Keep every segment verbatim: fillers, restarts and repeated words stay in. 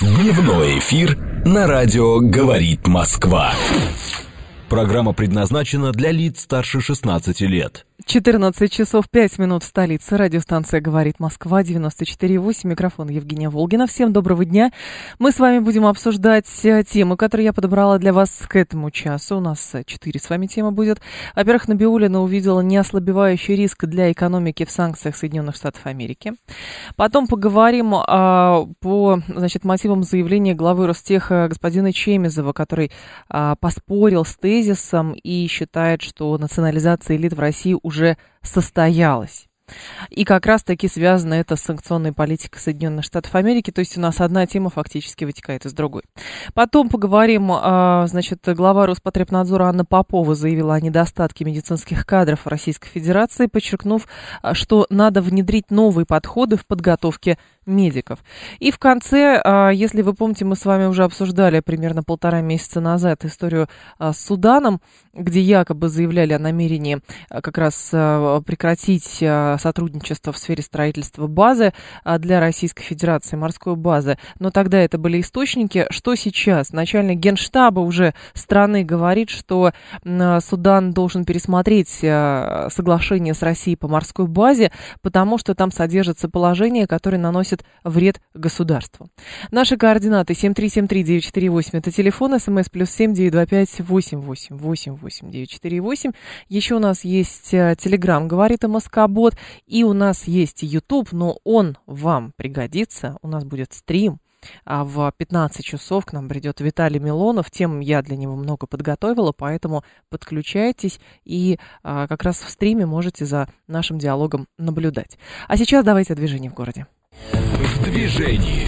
Дневной эфир на радио «Говорит Москва». Программа предназначена для лиц старше шестнадцати лет. четырнадцать часов пять минут в столице. Радиостанция «Говорит Москва», девяносто четыре и восемь. Микрофон Евгения Волгина. Всем доброго дня. Мы с вами будем обсуждать темы, которые я подобрала для вас к этому часу. У нас четыре с вами темы будет. Во-первых, Набиуллина увидела неослабевающий риск для экономики в санкциях Соединенных Штатов Америки. Потом поговорим а, по значит, мотивам заявления главы Ростеха господина Чемезова, который а, поспорил с тезисом и считает, что национализация элит в России уже уже состоялась. И как раз-таки связано это с санкционной политикой Соединенных Штатов Америки, то есть у нас одна тема фактически вытекает из другой. Потом поговорим, значит, глава Роспотребнадзора Анна Попова заявила о недостатке медицинских кадров в Российской Федерации, подчеркнув, что надо внедрить новые подходы в подготовке медиков. И в конце, если вы помните, мы с вами уже обсуждали примерно полтора месяца назад историю с Суданом, где якобы заявляли о намерении как раз прекратить сотрудничество в сфере строительства базы для Российской Федерации, морской базы. Но тогда это были источники. Что сейчас? Начальник Генштаба уже страны говорит, что Судан должен пересмотреть соглашение с Россией по морской базе, потому что там содержатся положения, которые наносят вред государству. Наши координаты семь три семь три девять четыре восемь, это телефон, смс плюс семь девять два пять восемь восемь восемь восемь девять четыре восемь. Еще у нас есть телеграм, говорит МСК-бот, и у нас есть YouTube, но он вам пригодится. У нас будет стрим. А в пятнадцать часов к нам придет Виталий Милонов. Тем я для него много подготовила, поэтому подключайтесь и а, как раз в стриме можете за нашим диалогом наблюдать. А сейчас давайте о движении в городе. В движении.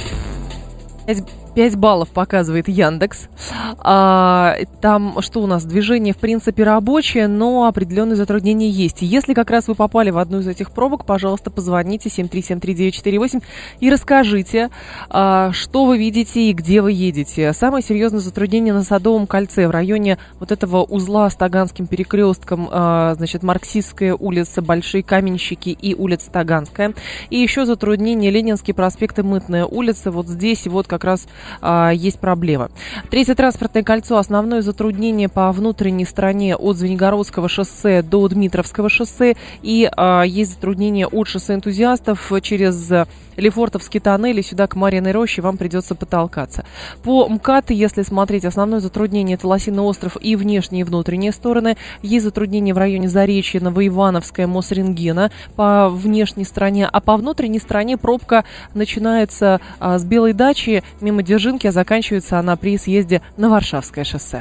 пять баллов показывает Яндекс. А, там что у нас? Движение, в принципе, рабочее, но определенные затруднения есть. Если как раз вы попали в одну из этих пробок, пожалуйста, позвоните семь три семь три девять четыре восемь и расскажите, а, что вы видите и где вы едете. Самое серьезное затруднение на Садовом кольце в районе вот этого узла с Таганским перекрестком, а, значит, Марксистская улица, Большие Каменщики и улица Таганская. И еще затруднение Ленинский проспект и Мытная улица. Вот здесь вот как раз а, есть проблема. Третье транспортное кольцо. Основное затруднение по внутренней стороне от Звенигородского шоссе до Дмитровского шоссе. И а, есть затруднение от шоссе Энтузиастов через Лефортовский тоннель и сюда к Марьиной роще вам придется потолкаться. По МКАД, если смотреть, основное затруднение это Лосиный остров и внешние и внутренние стороны. Есть затруднение в районе Заречья, Новоивановская, Мосрентгена по внешней стороне. А по внутренней стороне пробка начинается а, с Белой дачи мимо Дзержинки, а заканчивается она при съезде на Варшавское шоссе.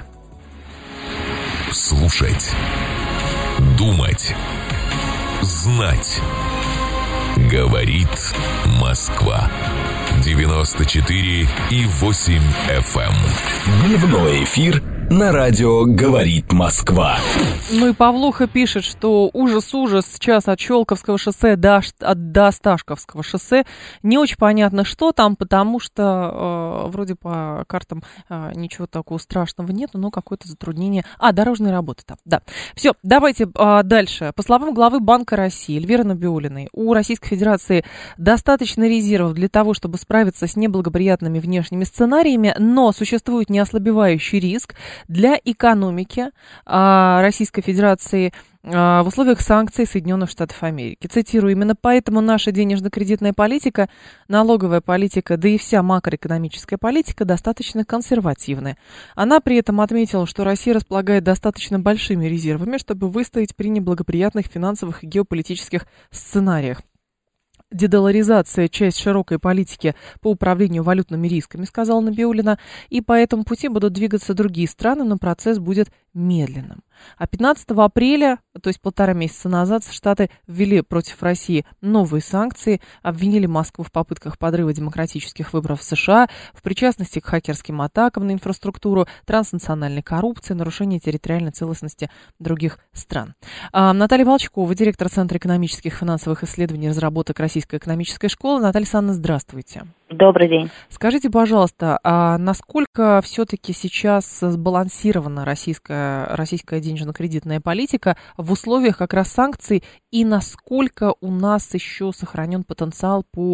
Слушать, думать, знать. Говорит Москва. девяносто четыре и восемь эф эм. Дневной эфир на радио «Говорит Москва». Ну и Павлуха пишет, что ужас-ужас сейчас от Щелковского шоссе до, до Осташковского шоссе. Не очень понятно, что там, потому что э, вроде по картам э, ничего такого страшного нет, но какое-то затруднение. А, дорожные работы там, да. Все, давайте э, дальше. По словам главы Банка России Эльвиры Набиуллиной, у Российской Федерации достаточно резервов для того, чтобы справиться с неблагоприятными внешними сценариями, но существует неослабевающий риск для экономики а, Российской Федерации а, в условиях санкций Соединенных Штатов Америки. Цитирую, именно поэтому наша денежно-кредитная политика, налоговая политика, да и вся макроэкономическая политика достаточно консервативная. Она при этом отметила, что Россия располагает достаточно большими резервами, чтобы выстоять при неблагоприятных финансовых и геополитических сценариях. Дедоларизация – часть широкой политики по управлению валютными рисками, сказала Набиуллина, и по этому пути будут двигаться другие страны, но процесс будет медленным. А пятнадцатого апреля, то есть полтора месяца назад, Штаты ввели против России новые санкции, обвинили Москву в попытках подрыва демократических выборов в США, в причастности к хакерским атакам на инфраструктуру, транснациональной коррупции, нарушении территориальной целостности других стран. А, Наталья Волчкова, директор Центра экономических и финансовых исследований и разработок Российской экономической школы. Наталья Александровна, здравствуйте. Добрый день. Скажите, пожалуйста, а насколько все-таки сейчас сбалансирована российская, российская денежно-кредитная политика в условиях как раз санкций, и насколько у нас еще сохранен потенциал по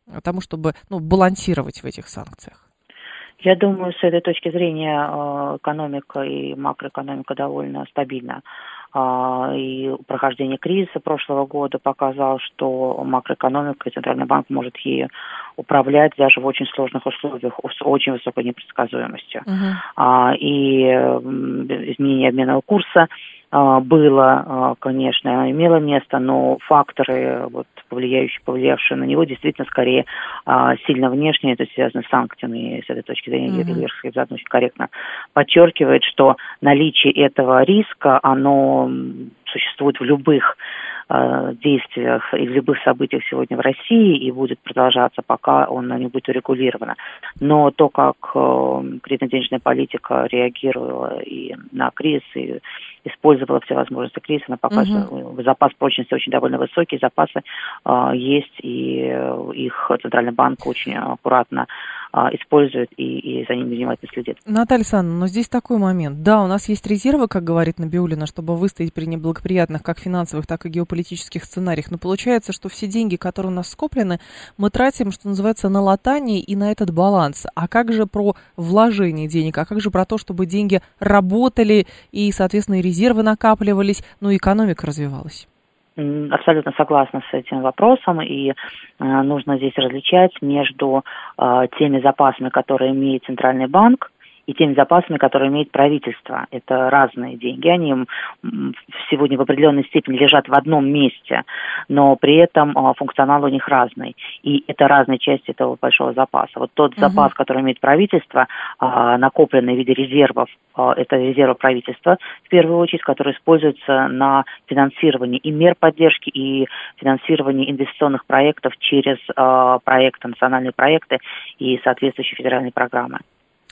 тому, чтобы ну, балансировать в этих санкциях? Я думаю, с этой точки зрения экономика и макроэкономика довольно стабильна. И прохождение кризиса прошлого года показало, что макроэкономика и Центральный банк может ею управлять даже в очень сложных условиях, с очень высокой непредсказуемостью. Uh-huh. И изменение обменного курса было, конечно, имело место, но факторы, вот, повлияющие, повлиявшие на него, действительно скорее сильно внешние, это связано с санкциями. И с этой точки зрения Герберт uh-huh. очень корректно подчеркивает, что наличие этого риска, оно существует в любых э, действиях и в любых событиях сегодня в России и будет продолжаться, пока он не будет урегулировано. Но то, как э, кредитно-денежная политика реагировала и на кризис, и использовала все возможности кризиса, она показывает, uh-huh. запас прочности очень довольно высокий, запасы э, есть, и э, их Центральный банк очень аккуратно использует и, и за ними внимательно следит. Наталья Александровна, но здесь такой момент. Да, у нас есть резервы, как говорит Набиуллина, чтобы выстоять при неблагоприятных как финансовых, так и геополитических сценариях. Но получается, что все деньги, которые у нас скоплены, мы тратим, что называется, на латание и на этот баланс. А как же про вложение денег? А как же про то, чтобы деньги работали и, соответственно, и резервы накапливались, ну и экономика развивалась? Абсолютно согласна с этим вопросом, и э, нужно здесь различать между э, теми запасами, которые имеет Центральный банк, и теми запасами, которые имеет правительство. Это разные деньги, они сегодня в определенной степени лежат в одном месте, но при этом э, функционал у них разный, и это разные части этого большого запаса. Вот тот uh-huh. запас, который имеет правительство, э, накопленный в виде резервов, э, это резервы правительства, в первую очередь, которые используются на финансирование и мер поддержки, и финансирование инвестиционных проектов через э, проекты, национальные проекты и соответствующие федеральные программы.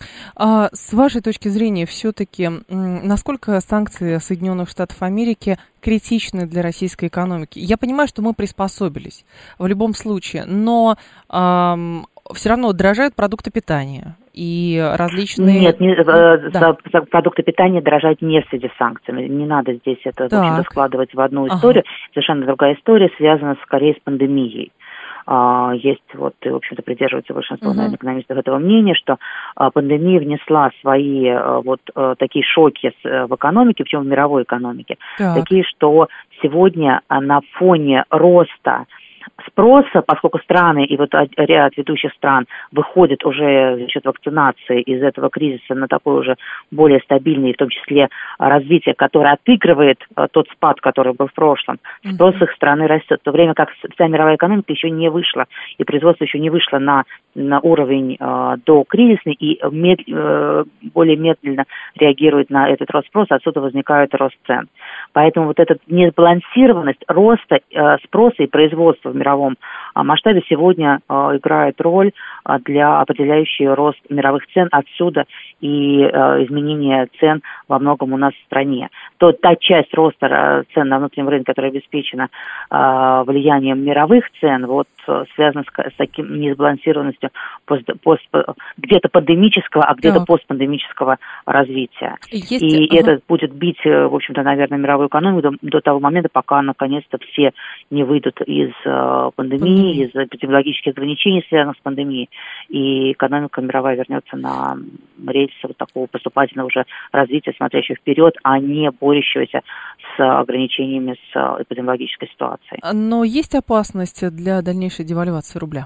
А с вашей точки зрения, все-таки, насколько санкции Соединенных Штатов Америки критичны для российской экономики? Я понимаю, что мы приспособились в любом случае, но эм, все равно дорожают продукты питания и различные... Нет, не, э, да. продукты питания дорожают не в связи с санкциями. Не надо здесь это, в общем-то, складывать в одну историю. Ага. Совершенно другая история, связана скорее с пандемией. Есть, вот, и, в общем-то, придерживается большинство, uh-huh. наверное, экономистов этого мнения, что а, пандемия внесла свои а, вот а, такие шоки с, а, в экономике, причем в мировой экономике, так. такие, что сегодня а, на фоне роста спроса, поскольку страны и вот ряд ведущих стран выходят уже за счет вакцинации из этого кризиса на такой уже более стабильный, в том числе развитие, которое отыгрывает тот спад, который был в прошлом, спрос mm-hmm. их страны растет, в то время как вся мировая экономика еще не вышла, и производство еще не вышло на, на уровень э, докризисный, и мед, э, более медленно реагирует на этот рост спроса, отсюда возникает рост цен. Поэтому вот эта несбалансированность роста э, спроса и производства в мировом э, масштабе сегодня э, играет роль э, для определяющей рост мировых цен, отсюда и э, изменение цен во многом у нас в стране. То та часть роста э, цен на внутреннем рынке, которая обеспечена э, влиянием мировых цен, вот э, связана с, с таким несбалансированностью пост, пост, где-то пандемического, а где-то так. постпандемического развития. Есть... И ага. это будет бить, в общем-то, наверное, мировую экономику до, до того момента, пока наконец-то все не выйдут из э, пандемии, из эпидемиологических ограничений, связанных с пандемией, и экономика мировая вернется на рельсы вот такого поступательного уже развития, смотрящего вперед, а не борющегося с ограничениями с эпидемиологической ситуацией. Но есть опасность для дальнейшей девальвации рубля?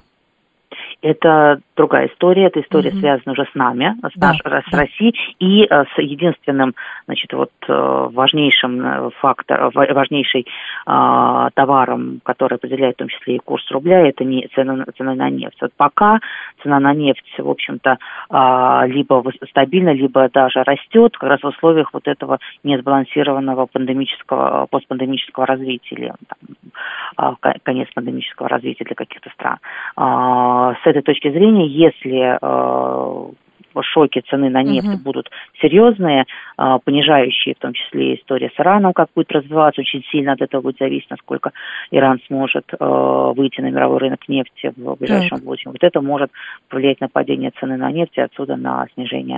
Это другая история, эта история mm-hmm. связана уже с нами, с, да, наш, да. с Россией, и э, с единственным, значит, вот э, важнейшим фактором, важнейший э, товаром, который определяет в том числе и курс рубля, это не цена, цена на нефть. Вот пока цена на нефть, в общем-то, э, либо стабильна, либо даже растет, как раз в условиях вот этого несбалансированного пандемического, постпандемического развития, или там, э, конец пандемического развития для каких-то стран. Э, с этой точки зрения, если э, шоки цены на нефть uh-huh. будут серьезные, э, понижающие, в том числе история с Ираном, как будет развиваться, очень сильно от этого будет зависеть, насколько Иран сможет э, выйти на мировой рынок нефти в ближайшем будущем. Вот это может повлиять на падение цены на нефть и отсюда на снижение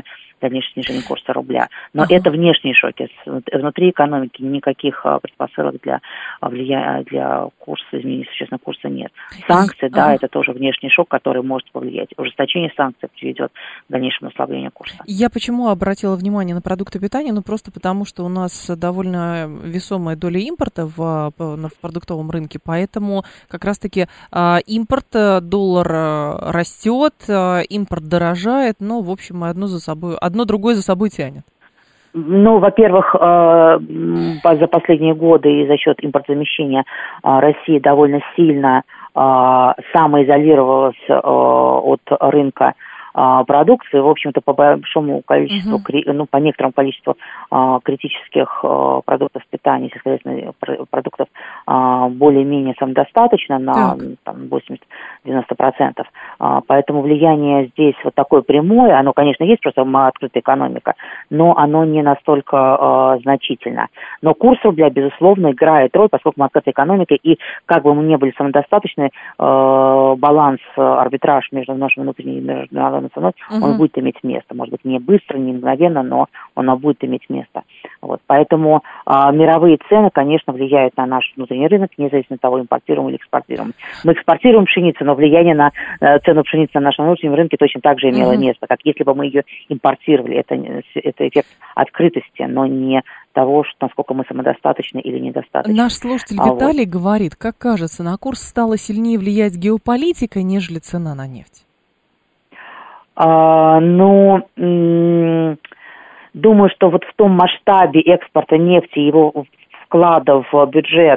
дальнейшее снижение курса рубля. Но ага. это внешние шоки. Внутри экономики никаких предпосылок для, влия... для курса, изменения существенного курса нет. Санкции, ага. да, это тоже внешний шок, который может повлиять. Ужесточение санкций приведет к дальнейшему ослаблению курса. Я почему обратила внимание на продукты питания? Ну, просто потому, что у нас довольно весомая доля импорта в, в продуктовом рынке, поэтому как раз-таки а, импорт, доллар растет, а, импорт дорожает, но, в общем, одно за собой, одно другое за собой тянет. Ну, во-первых, за последние годы и за счет импортозамещения Россия довольно сильно самоизолировалась от рынка продукции, в общем-то, по большому количеству, uh-huh. ну, по некоторому количеству а, критических а, продуктов питания, сельскохозяйственных продуктов а, более-менее самодостаточно на там, восемьдесят-девяносто процентов. А, поэтому влияние здесь вот такое прямое, оно, конечно, есть, просто мы открытая экономика, но оно не настолько а, значительно. Но курс рубля, безусловно, играет роль, поскольку мы открытая экономика, и как бы мы не были самодостаточны, а, баланс, арбитраж между нашим внутренним и международным ценой, uh-huh. он будет иметь место. Может быть, не быстро, не мгновенно, но он будет иметь место. Вот. Поэтому а, мировые цены, конечно, влияют на наш внутренний рынок, независимо от того, импортируем или экспортируем. Мы экспортируем пшеницу, но влияние на а, цену пшеницы на нашем внутреннем рынке точно так же имело uh-huh. место, как если бы мы ее импортировали. Это, это эффект открытости, но не того, что, насколько мы самодостаточны или недостаточны. Наш слушатель а Виталий вот. говорит, как кажется, на курс стала сильнее влиять геополитика, нежели цена на нефть. А, ну, м- думаю, что вот в том масштабе экспорта нефти, его вклада в бюджет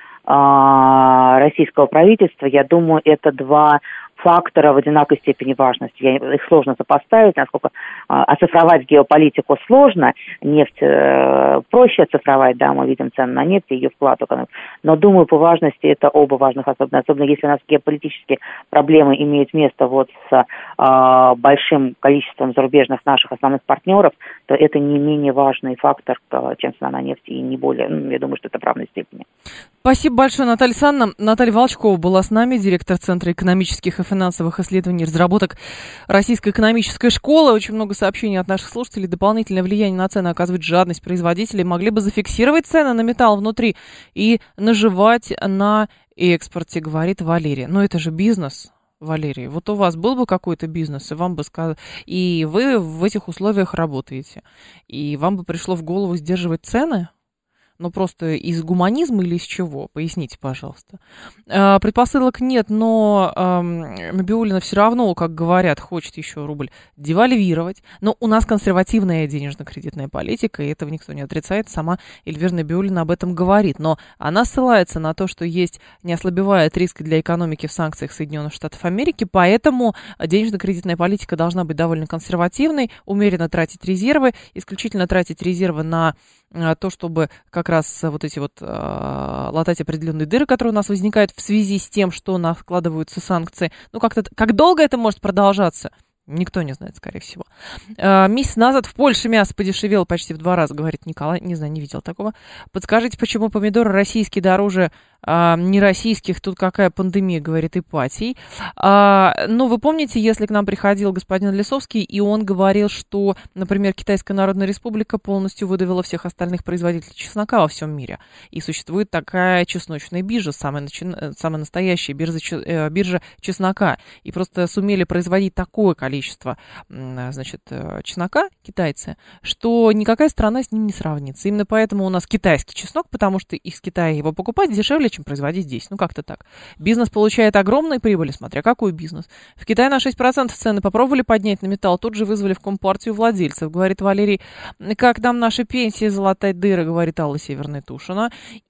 а, российского правительства, я думаю, это два фактора в одинаковой степени важности. Я, их сложно сопоставить, насколько а, оцифровать геополитику сложно, нефть э, проще оцифровать, да, мы видим цены на нефть и ее вклад в экономику. Но, думаю, по важности это оба важных, особенно, особенно если у нас геополитические проблемы имеют место вот с а, большим количеством зарубежных наших основных партнеров, то это не менее важный фактор, чем цена на нефть, и не более, ну, я думаю, что это в равной степени. Спасибо большое, Наталья Александровна. Наталья Волчкова была с нами, директор Центра экономических и финансовых исследований и разработок Российской экономической школы. Очень много сообщений от наших слушателей. Дополнительное влияние на цены оказывает жадность производителей. Могли бы зафиксировать цены на металл внутри и наживать на экспорте, говорит Валерия. Но это же бизнес, Валерий. Вот у вас был бы какой-то бизнес, и вам бы сказали, и вы в этих условиях работаете, и вам бы пришло в голову сдерживать цены? Ну, просто из гуманизма или из чего? Поясните, пожалуйста. А, предпосылок нет, но а, Набиуллина все равно, как говорят, хочет еще рубль девальвировать. Но у нас консервативная денежно-кредитная политика, и этого никто не отрицает. Сама Эльвира Набиуллина об этом говорит. Но она ссылается на то, что есть, не ослабевает риск для экономики в санкциях Соединенных Штатов Америки, поэтому денежно-кредитная политика должна быть довольно консервативной, умеренно тратить резервы, исключительно тратить резервы на то, чтобы как раз вот эти вот э, латать определенные дыры, которые у нас возникают в связи с тем, что накладываются санкции. Ну, как-то, как долго это может продолжаться? Никто не знает, скорее всего. Э, месяц назад в Польше мясо подешевело почти в два раза, говорит Николай. Не знаю, не видел такого. Подскажите, почему помидоры российские дороже э, не российских? Тут какая пандемия, говорит Ипатий. Э, ну, вы помните, если к нам приходил господин Лисовский, и он говорил, что, например, Китайская Народная Республика полностью выдавила всех остальных производителей чеснока во всем мире. И существует такая чесночная биржа, самая, начи- самая настоящая биржа, э, биржа чеснока. И просто сумели производить такое количество количество, значит, чеснока китайцы, что никакая страна с ним не сравнится. Именно поэтому у нас китайский чеснок, потому что из Китая его покупать дешевле, чем производить здесь. Ну, как-то так. Бизнес получает огромные прибыли, смотря какой бизнес. В Китае на шесть процентов цены попробовали поднять на металл, тут же вызвали в Компартию владельцев, говорит Валерий. Как нам наши пенсии залатать дыры, говорит Алла Северная Тушина.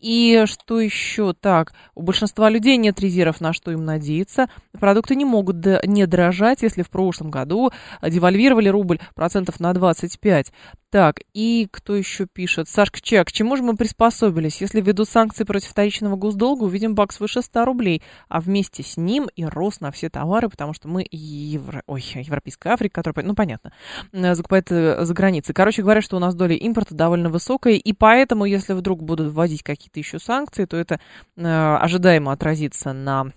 И что еще? Так, у большинства людей нет резервов, на что им надеяться. Продукты не могут не дорожать, если в прошлом году девальвировали рубль процентов на двадцать пять. Так, и кто еще пишет? Сашка Чак, к чему же мы приспособились? Если введут санкции против вторичного госдолга, увидим бакс выше ста рублей, а вместе с ним и рост на все товары, потому что мы евро... Ой, европейская Африка, которая, ну, понятно, закупает за границей. Короче говоря, что у нас доля импорта довольно высокая, и поэтому, если вдруг будут вводить какие-то еще санкции, то это э, ожидаемо отразится на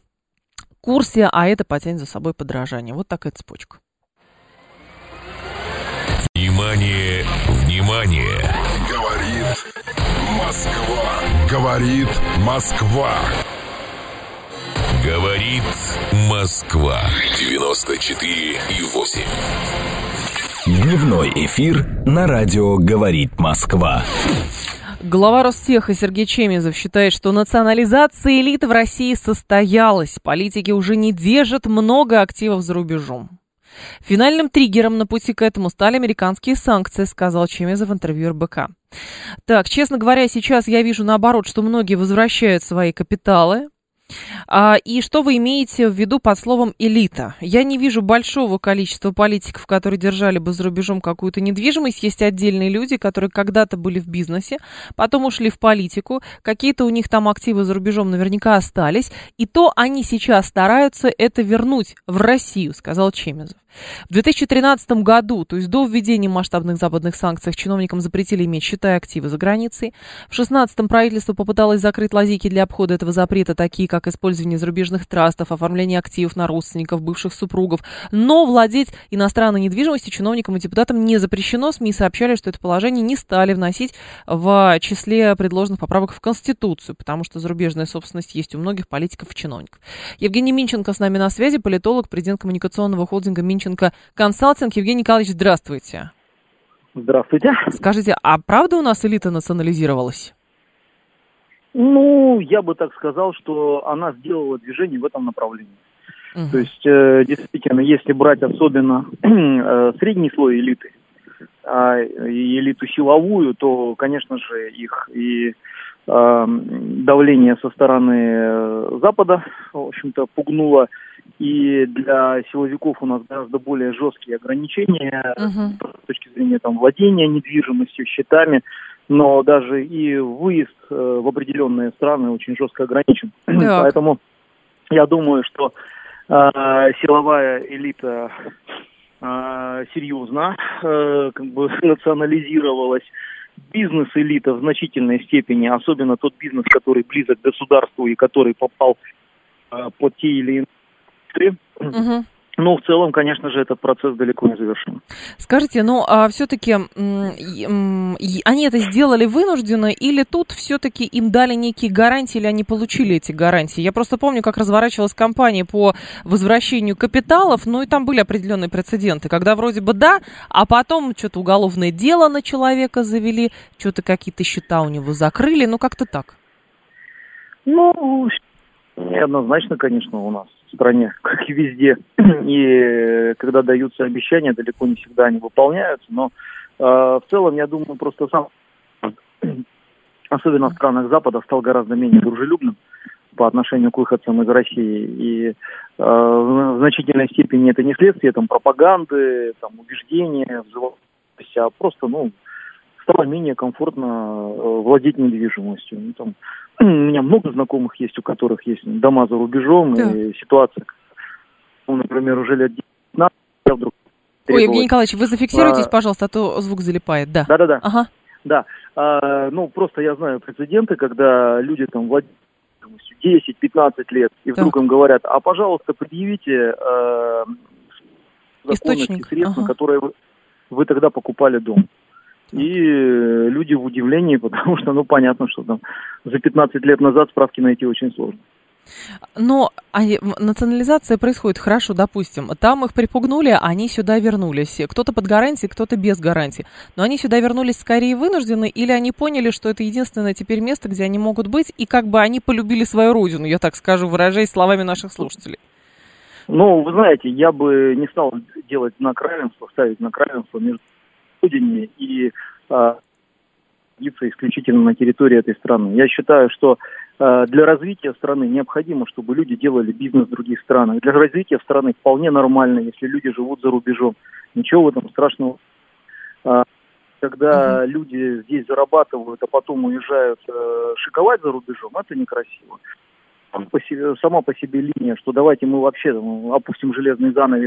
курсе, а это потянет за собой подорожание. Вот такая цепочка. Внимание, внимание! Говорит Москва. Говорит Москва. Говорит Москва. девяносто четыре и восемь. Дневной эфир на радио «Говорит Москва». Глава Ростеха Сергей Чемезов считает, что национализация элиты в России состоялась. Политики уже не держат много активов за рубежом. Финальным триггером на пути к этому стали американские санкции, сказал Чемезов в интервью эр бэ ка. Так, честно говоря, сейчас я вижу наоборот, что многие возвращают свои капиталы. А, и что вы имеете в виду под словом «элита»? Я не вижу большого количества политиков, которые держали бы за рубежом какую-то недвижимость. Есть отдельные люди, которые когда-то были в бизнесе, потом ушли в политику. Какие-то у них там активы за рубежом наверняка остались. И то они сейчас стараются это вернуть в Россию, сказал Чемезов. В две тысячи тринадцатом году, то есть до введения масштабных западных санкций, чиновникам запретили иметь счета и активы за границей. В две тысячи шестнадцатом правительство попыталось закрыть лазейки для обхода этого запрета, такие как использование зарубежных трастов, оформление активов на родственников, бывших супругов. Но владеть иностранной недвижимостью чиновникам и депутатам не запрещено. СМИ сообщали, что это положение не стали вносить в числе предложенных поправок в Конституцию, потому что зарубежная собственность есть у многих политиков и чиновников. Евгений Минченко с нами на связи, политолог, президент коммуникационного холдинга Минченко Консалтинг. Евгений Николаевич, здравствуйте. Здравствуйте. Скажите, а правда у нас элита национализировалась? Ну, я бы так сказал, что она сделала движение в этом направлении. Угу. То есть, э, действительно, если брать особенно э, средний слой элиты, э, и элиту силовую, то, конечно же, их и э, давление со стороны Запада, в общем-то, пугнуло. И для силовиков у нас гораздо более жесткие ограничения uh-huh. с точки зрения там, владения недвижимостью, счетами, но даже и выезд э, в определенные страны очень жестко ограничен. Так. Поэтому я думаю, что э, силовая элита э, серьезно э, как бы национализировалась. Бизнес-элита в значительной степени, особенно тот бизнес, который близок к государству и который попал э, под те или иные Угу. Но в целом, конечно же, этот процесс далеко не завершен. Скажите, ну а все-таки м- они это сделали вынужденно, или тут все-таки им дали некие гарантии, или они получили эти гарантии? Я просто помню, как разворачивалась кампания по возвращению капиталов, ну и там были определенные прецеденты, когда вроде бы да, а потом что-то уголовное дело на человека завели, что-то какие-то счета у него закрыли, ну как-то так. Ну, неоднозначно, конечно, у нас в стране, как и везде. И когда даются обещания, далеко не всегда они выполняются. Но э, в целом, я думаю, просто сам, особенно в странах Запада, стал гораздо менее дружелюбным по отношению к выходцам из России. И э, в значительной степени это не следствие там, пропаганды, там, убеждения, взывательности, а просто, ну, стало менее комфортно э, владеть недвижимостью. Ну, там, у меня много знакомых есть, у которых есть дома за рубежом, да. И ситуация, ну, например, уже лет десять-пятнадцать, я вдруг... Ой, Евгений Николаевич, вы зафиксируйтесь, а... пожалуйста, а то звук залипает, да. Да-да-да, ага. да. А, ну, просто я знаю прецеденты, когда люди там владеют десять-пятнадцать лет, и вдруг так. им говорят, а, пожалуйста, предъявите э, законности средства, ага. которые вы, вы тогда покупали дом. И люди в удивлении, потому что, ну, понятно, что там за пятнадцать лет назад справки найти очень сложно. Но а, национализация происходит хорошо, допустим. Там их припугнули, они сюда вернулись. Кто-то под гарантией, кто-то без гарантии. Но они сюда вернулись скорее вынуждены, или они поняли, что это единственное теперь место, где они могут быть, и как бы они полюбили свою родину, я так скажу, выражаясь словами наших слушателей. Ну, вы знаете, я бы не стал делать знак равенства, ставить знак равенства между родине и а, исключительно на территории этой страны. Я считаю, что а, для развития страны необходимо, чтобы люди делали бизнес в других странах. Для развития страны вполне нормально, если люди живут за рубежом. Ничего в этом страшного. А, когда uh-huh. люди здесь зарабатывают, а потом уезжают а, шиковать за рубежом, это некрасиво. Сама по себе, сама по себе линия, что давайте мы вообще там, опустим железный занавес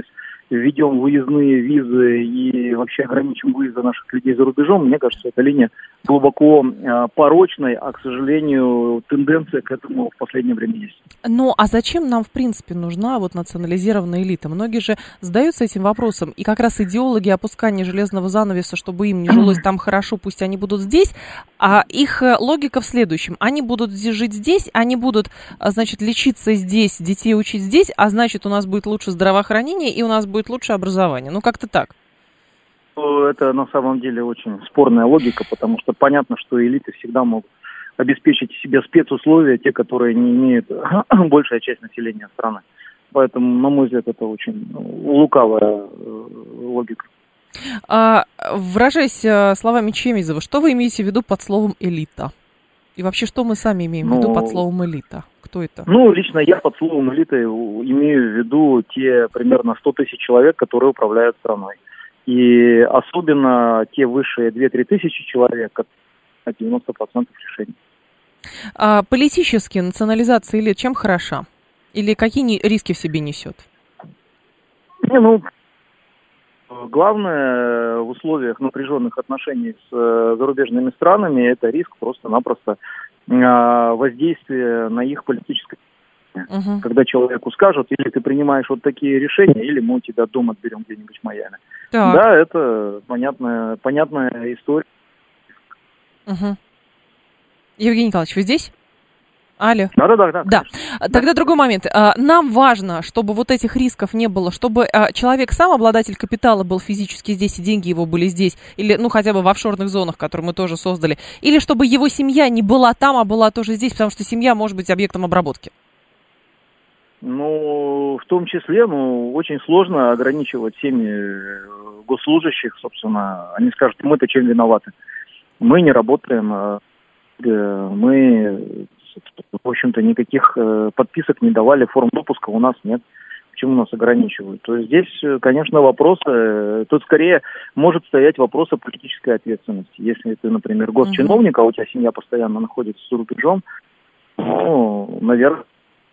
введем выездные визы и вообще ограничим выезды наших людей за рубежом, мне кажется, эта линия глубоко э, порочной, а, к сожалению, тенденция к этому в последнее время есть. Ну, а зачем нам, в принципе, нужна вот национализированная элита? Многие же задаются этим вопросом, и как раз идеологи опускания железного занавеса, чтобы им не жилось там хорошо, пусть они будут здесь, а их логика в следующем. Они будут жить здесь, они будут, значит, лечиться здесь, детей учить здесь, а значит, у нас будет лучше здравоохранение и у нас будет лучше образование. Ну, как-то так. Это на самом деле очень спорная логика, потому что понятно, что элиты всегда могут обеспечить себе спецусловия, те, которые не имеют большая часть населения страны. Поэтому, на мой взгляд, это очень лукавая логика. А, выражаясь словами Чемизова, что вы имеете в виду под словом «элита»? И вообще, что мы сами имеем ну, в виду под словом «элита»? Кто это? Ну, лично я под словом «элита» имею в виду те примерно сто тысяч человек, которые управляют страной. И особенно те высшие две-три тысячи человек, которые на девяносто процентов решений. А политически национализация элит чем хороша? Или какие риски в себе несет? Не, ну, главное в условиях напряженных отношений с зарубежными странами это риск просто-напросто воздействия на их политическое. Угу. Когда человеку скажут, или ты принимаешь вот такие решения, или мы у тебя дом отберем где-нибудь в Майами. Так. Да, это понятная, понятная история. Угу. Евгений Николаевич, вы здесь? Алло. Да, да, да. Да. да. Тогда другой момент. Нам важно, чтобы вот этих рисков не было, чтобы человек сам, обладатель капитала, был физически здесь, и деньги его были здесь, или, ну, хотя бы в офшорных зонах, которые мы тоже создали, или чтобы его семья не была там, а была тоже здесь, потому что семья может быть объектом обработки. Ну, в том числе, ну, очень сложно ограничивать семьи госслужащих, собственно. Они скажут, мы-то чем виноваты? Мы не работаем, мы, в общем-то, никаких подписок не давали, форм допуска у нас нет. Почему нас ограничивают? То есть здесь, конечно, вопросы, тут скорее может стоять вопрос о политической ответственности. Если ты, например, госчиновник, а у тебя семья постоянно находится за рубежом, ну, наверное,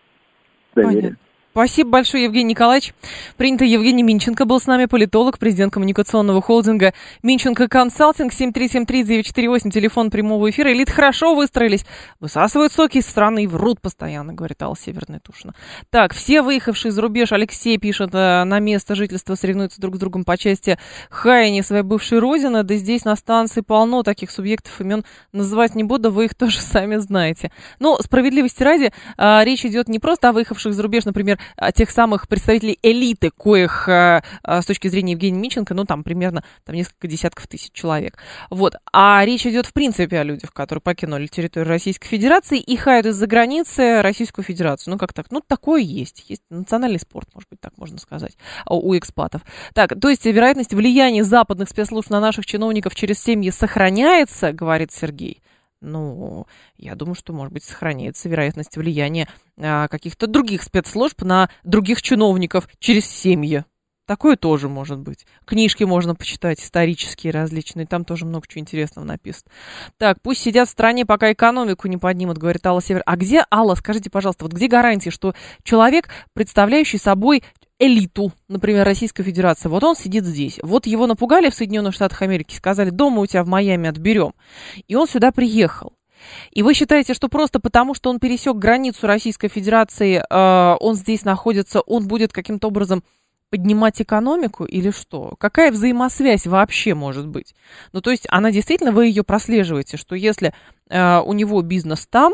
доверие. Спасибо большое, Евгений Николаевич. Принято. Евгений Минченко был с нами, политолог, президент коммуникационного холдинга Минченко Консалтинг. Семь три семь три девять четыре восемь, телефон прямого эфира. Элиты хорошо выстроились, высасывают соки из страны и врут постоянно, говорит Алла Северная Тушина. Так, все выехавшие за рубеж, Алексей пишет, на место жительства соревнуются друг с другом по части хаяния своей бывшей родины. Да здесь на станции полно таких субъектов, имен называть не буду, вы их тоже сами знаете. Но справедливости ради, речь идет не просто о выехавших за рубеж, например, тех самых представителей элиты, коих а, а, с точки зрения Евгения Минченко, ну, там примерно там, несколько десятков тысяч человек. Вот. А речь идет, в принципе, о людях, которые покинули территорию Российской Федерации и хают из-за границы Российскую Федерацию. Ну, как так? Ну, такое есть. Есть национальный спорт, может быть, так можно сказать, у экспатов. Так, то есть вероятность влияния западных спецслужб на наших чиновников через семьи сохраняется, говорит Сергей. Ну, я думаю, что, может быть, сохраняется вероятность влияния а, каких-то других спецслужб на других чиновников через семьи. Такое тоже может быть. Книжки можно почитать, исторические различные, там тоже много чего интересного написано. Так, пусть сидят в стране, пока экономику не поднимут, говорит Алла Север. А где, Алла, скажите, пожалуйста, вот где гарантия, что человек, представляющий собой элиту, например, Российской Федерации, вот он сидит здесь, вот его напугали в Соединенных Штатах Америки, сказали, дома у тебя в Майами отберем, и он сюда приехал. И вы считаете, что просто потому, что он пересек границу Российской Федерации, э, он здесь находится, он будет каким-то образом поднимать экономику или что? Какая взаимосвязь вообще может быть? Ну, то есть она действительно, вы ее прослеживаете, что если э, у него бизнес там,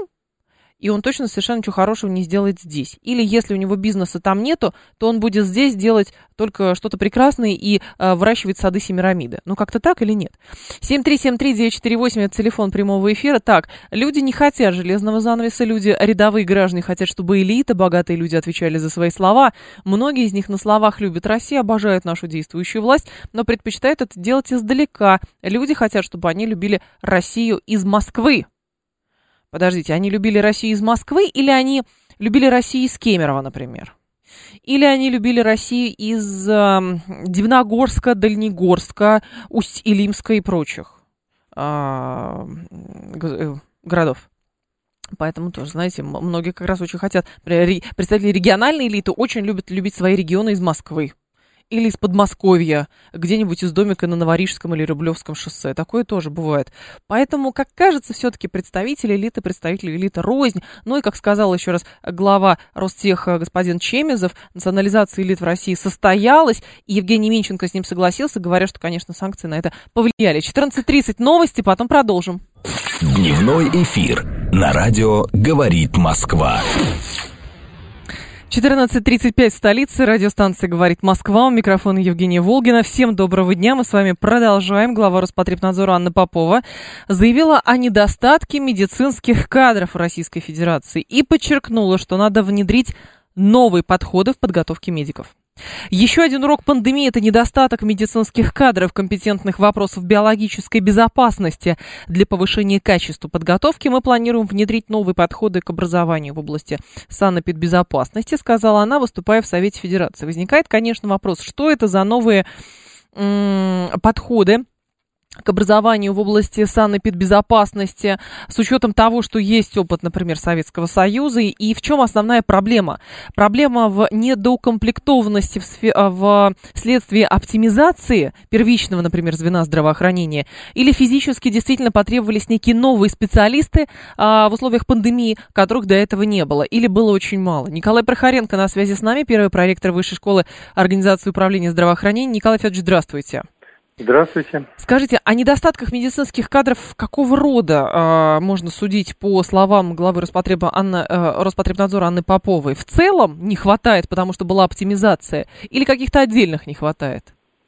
и он точно совершенно ничего хорошего не сделает здесь. Или если у него бизнеса там нету, то он будет здесь делать только что-то прекрасное и э, выращивать сады Семирамиды. Ну, как-то так или нет? семь три семь три девять четыре восемь, это телефон прямого эфира. Так, люди не хотят железного занавеса, люди, рядовые граждане хотят, чтобы элита, богатые люди отвечали за свои слова. Многие из них на словах любят Россию, обожают нашу действующую власть, но предпочитают это делать издалека. Люди хотят, чтобы они любили Россию из Москвы. Подождите, они любили Россию из Москвы или они любили Россию из Кемерово, например? Или они любили Россию из э, Дивногорска, Дальнегорска, Усть-Илимска и прочих э, городов? Поэтому тоже, знаете, многие как раз очень хотят, представители региональной элиты очень любят любить свои регионы из Москвы. или из Подмосковья, где-нибудь из домика на Новорижском или Рублевском шоссе. Такое тоже бывает. Поэтому, как кажется, все-таки представители элиты, представители элиты рознь. Ну и, как сказал еще раз глава Ростеха господин Чемезов, национализация элит в России состоялась, и Евгений Минченко с ним согласился, говоря, что, конечно, санкции на это повлияли. четырнадцать тридцать новости, потом продолжим. Дневной эфир на радио «Говорит Москва». четырнадцать тридцать пять в столице, радиостанция «Говорит Москва», у микрофона Евгения Волгина. Всем доброго дня, мы с вами продолжаем. Глава Роспотребнадзора Анна Попова заявила о недостатке медицинских кадров в Российской Федерации и подчеркнула, что надо внедрить новые подходы в подготовке медиков. Еще один урок пандемии – это недостаток медицинских кадров, компетентных вопросов биологической безопасности. Для повышения качества подготовки мы планируем внедрить новые подходы к образованию в области санэпидбезопасности, сказала она, выступая в Совете Федерации. Возникает, конечно, вопрос, что это за новые м- подходы к образованию в области санэпидбезопасности, с учетом того, что есть опыт, например, Советского Союза, и в чем основная проблема? Проблема в недоукомплектованности в, сфе- в следствие оптимизации первичного, например, звена здравоохранения, или физически действительно потребовались некие новые специалисты а, в условиях пандемии, которых до этого не было, или было очень мало. Николай Прохоренко на связи с нами, первый проректор Высшей школы организации управления здравоохранением. Николай Федорович, здравствуйте. Здравствуйте. Скажите, о недостатках медицинских кадров какого рода э, можно судить по словам главы Роспотреб... Анны, э, Роспотребнадзора Анны Поповой? В целом не хватает, потому что была оптимизация, или каких-то отдельных не хватает?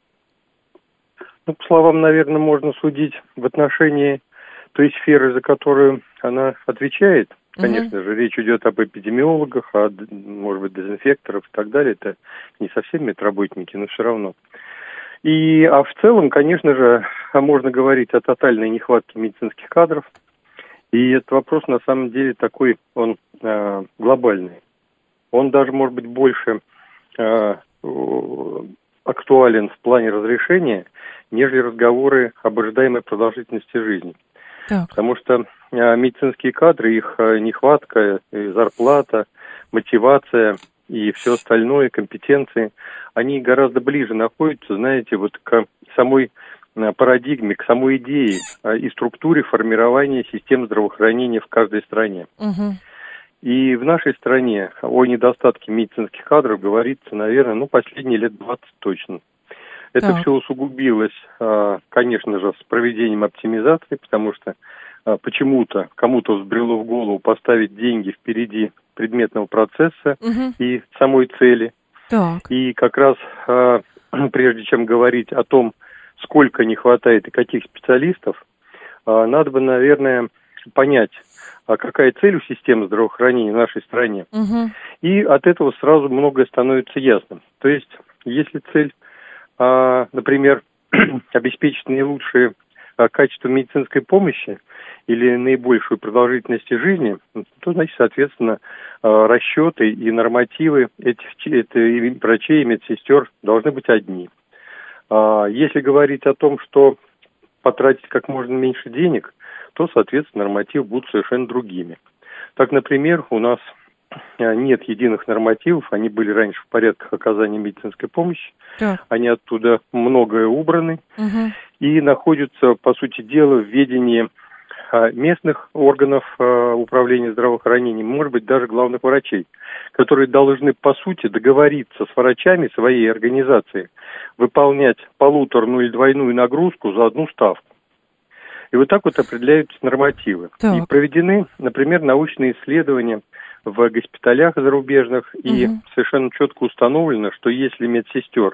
Ну, по словам, наверное, можно судить в отношении той сферы, за которую она отвечает. Конечно uh-huh. же, речь идет об эпидемиологах, о, может быть, дезинфекторах и так далее. Это не совсем медработники, но все равно. И, а в целом, конечно же, можно говорить о тотальной нехватке медицинских кадров. И этот вопрос, на самом деле, такой, он э, глобальный. Он даже, может быть, больше э, актуален в плане разрешения, нежели разговоры об ожидаемой продолжительности жизни. Так. Потому что э, медицинские кадры, их э, нехватка, э, зарплата, мотивация и все остальное, компетенции, они гораздо ближе находятся, знаете, вот к самой парадигме, к самой идее и структуре формирования систем здравоохранения в каждой стране. Угу. И в нашей стране о недостатке медицинских кадров говорится, наверное, ну, последние лет двадцать точно. Это так. Все усугубилось, конечно же, с проведением оптимизации, потому что почему-то кому-то взбрело в голову поставить деньги впереди предметного процесса угу. и самой цели. Так. И как раз э, прежде чем говорить о том, сколько не хватает и каких специалистов, э, надо бы, наверное, понять, а какая цель у системы здравоохранения в нашей стране. Угу. И от этого сразу многое становится ясным. То есть, если цель, э, например, обеспечить наилучшие э, качество медицинской помощи, или наибольшую продолжительность жизни, то, значит, соответственно, расчеты и нормативы этих это, и врачей и медсестер должны быть одни. Если говорить о том, что потратить как можно меньше денег, то, соответственно, нормативы будут совершенно другими. Так, например, у нас нет единых нормативов, они были раньше в порядках оказания медицинской помощи, да. Они оттуда многое убраны угу. и находятся, по сути дела, в ведении местных органов э, управления здравоохранением, может быть, даже главных врачей, которые должны, по сути, договориться с врачами своей организации, выполнять полуторную или двойную нагрузку за одну ставку. И вот так вот определяются нормативы. Так. И проведены, например, научные исследования в госпиталях зарубежных, угу. и совершенно четко установлено, что если медсестер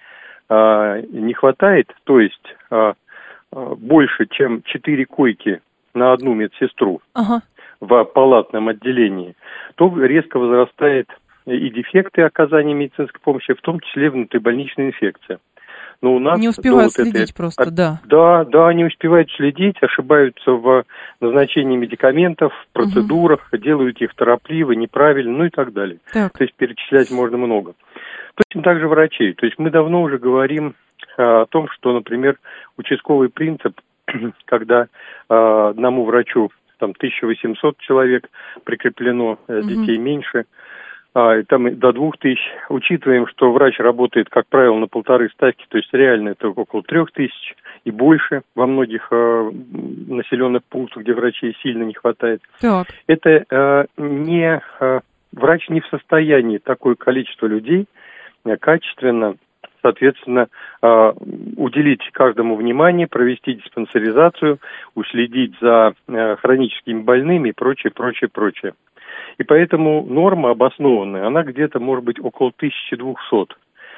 э, не хватает, то есть э, больше, чем четыре койки на одну медсестру ага. в палатном отделении, то резко возрастает и дефекты оказания медицинской помощи, в том числе внутрибольничная инфекция. Но у нас не успевают вот следить это, просто, от, да. Да, да, не успевают следить, ошибаются в назначении медикаментов, в процедурах, угу. делают их торопливо, неправильно, ну и так далее. Так. То есть перечислять можно много. Точно так же врачей. То есть мы давно уже говорим а, о том, что, например, участковый принцип, когда э, одному врачу там тысяча восемьсот человек прикреплено, э, детей угу. меньше, а, там до двух тысяч. Учитываем, что врач работает, как правило, на полторы ставки, то есть реально это около трех тысяч и больше во многих а, населенных пунктах, где врачей сильно не хватает. Так. Это а, не а, врач не в состоянии такое количество людей а, качественно, соответственно, а, уделить каждому внимание, провести диспансеризацию, уследить за а, хроническими больными и прочее, прочее, прочее. И поэтому норма обоснованная, она где-то может быть около тысяча двести,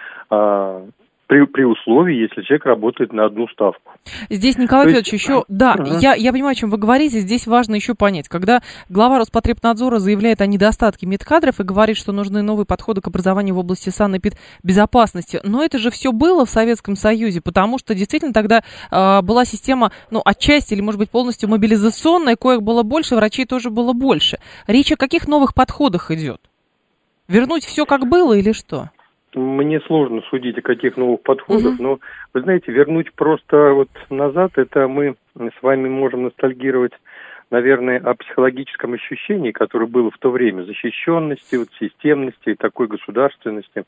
а, при, при условии, если человек работает на одну ставку. Здесь, Николай То Федорович, есть... еще, да, uh-huh. я, я понимаю, о чем вы говорите, здесь важно еще понять, когда глава Роспотребнадзора заявляет о недостатке медкадров и говорит, что нужны новые подходы к образованию в области санэпидбезопасности, но это же все было в Советском Союзе, потому что действительно тогда э, была система, ну, отчасти или, может быть, полностью мобилизационная, коих было больше, врачей тоже было больше. Речь о каких новых подходах идет? Вернуть все как было или что? Мне сложно судить о каких новых подходах, uh-huh. но, вы знаете, вернуть просто вот назад, это мы с вами можем ностальгировать, наверное, о психологическом ощущении, которое было в то время, защищенности, вот, системности и такой государственности.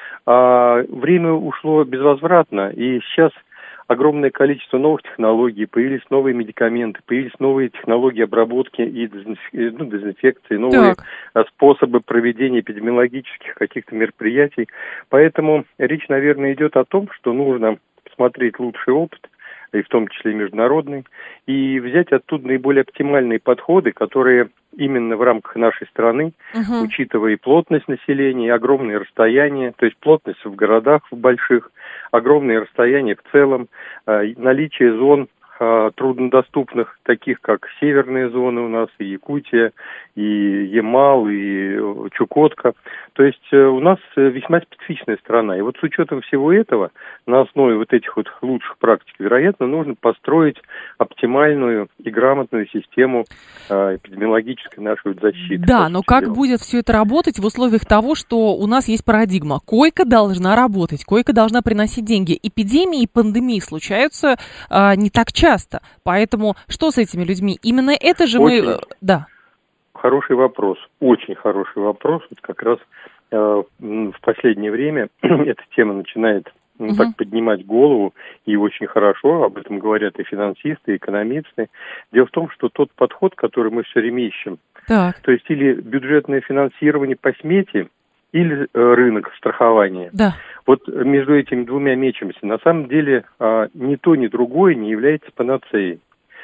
А время ушло безвозвратно, и сейчас огромное количество новых технологий, появились новые медикаменты, появились новые технологии обработки и дезинф... ну, дезинфекции, новые так. способы проведения эпидемиологических каких-то мероприятий. Поэтому речь, наверное, идет о том, что нужно посмотреть лучший опыт, и в том числе и международный, и взять оттуда наиболее оптимальные подходы, которые именно в рамках нашей страны, uh-huh. учитывая и плотность населения, и огромные расстояния, то есть плотность в городах в больших, огромные расстояния в целом, э, наличие зон э, труднодоступных, таких как северные зоны у нас, и Якутия, и Ямал, и Чукотка. То есть э, у нас весьма специфичная страна. И вот с учетом всего этого, на основе вот этих вот лучших практик, вероятно, нужно построить оптимальную и грамотную систему э, эпидемиологической нашей вот защиты. Да, но как дела. Будет все это работать в условиях того, что у нас есть парадигма? Койка должна работать, койка должна приносить деньги. Эпидемии и пандемии случаются э, не так часто. Поэтому что с этими людьми? Именно это же Очень мы... Да. Хороший вопрос, очень хороший вопрос. Вот как раз э, в последнее время эта тема начинает ну, uh-huh. так поднимать голову, и очень хорошо, об этом говорят и финансисты, и экономисты. Дело в том, что тот подход, который мы все время ищем, так. то есть или бюджетное финансирование по смете, или э, рынок страхования. Да. Вот между этими двумя мечемся. На самом деле э, ни то, ни другое не является панацеей.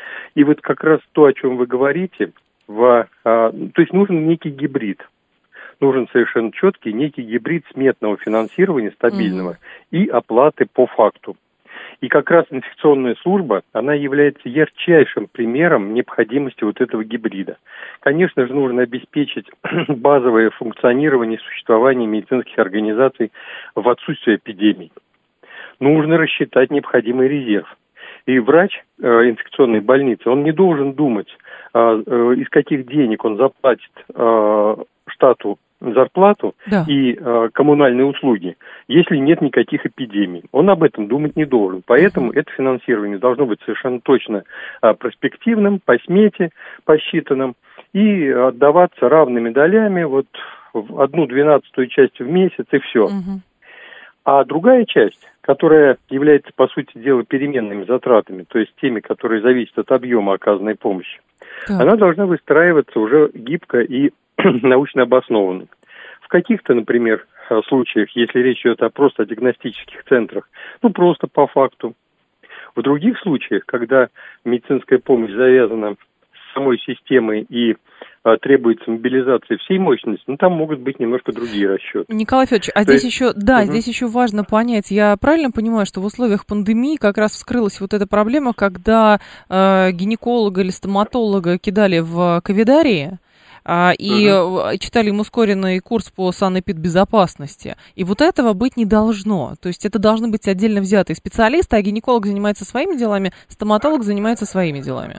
И вот как раз то, о чем вы говорите, в, а, то есть нужен некий гибрид. Нужен совершенно четкий некий гибрид сметного финансирования стабильного mm-hmm. и оплаты по факту. И как раз инфекционная служба, она является ярчайшим примером необходимости вот этого гибрида. Конечно же, нужно обеспечить базовое функционирование и существование медицинских организаций в отсутствие эпидемий. Нужно рассчитать необходимый резерв. И врач э, инфекционной больницы, он не должен думать, э, э, из каких денег он заплатит э, штату зарплату да. и э, коммунальные услуги, если нет никаких эпидемий. Он об этом думать не должен. Поэтому это финансирование должно быть совершенно точно э, перспективным, по смете посчитанным, и отдаваться равными долями, вот в одну двенадцатую часть в месяц, и все. Угу. А другая часть, которая является, по сути дела, переменными затратами, то есть теми, которые зависят от объема оказанной помощи, так. она должна выстраиваться уже гибко и научно обоснованно. В каких-то, например, случаях, если речь идет о просто о диагностических центрах, ну, просто по факту. В других случаях, когда медицинская помощь завязана с самой системой и а, требуется мобилизация всей мощности, ну, там могут быть немножко другие расчеты. Николай Федорович, а То здесь есть... еще, да, угу. здесь еще важно понять, я правильно понимаю, что в условиях пандемии как раз вскрылась вот эта проблема, когда э, гинеколога или стоматолога кидали в ковидарии, а, и uh-huh. читали им ускоренный курс по санэпидбезопасности. И вот этого быть не должно. То есть это должны быть отдельно взятые специалисты, а гинеколог занимается своими делами, стоматолог занимается своими делами.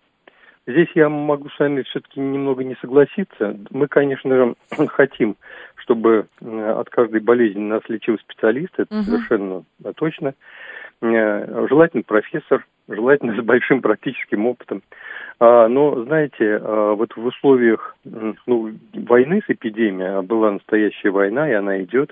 Здесь я могу с вами все-таки немного не согласиться. Мы, конечно, хотим, чтобы от каждой болезни нас лечил специалист, это uh-huh. совершенно точно. Желательно профессор желательно с большим практическим опытом. А, но, знаете, а, вот в условиях ну, войны с эпидемией, а была настоящая война, и она идет,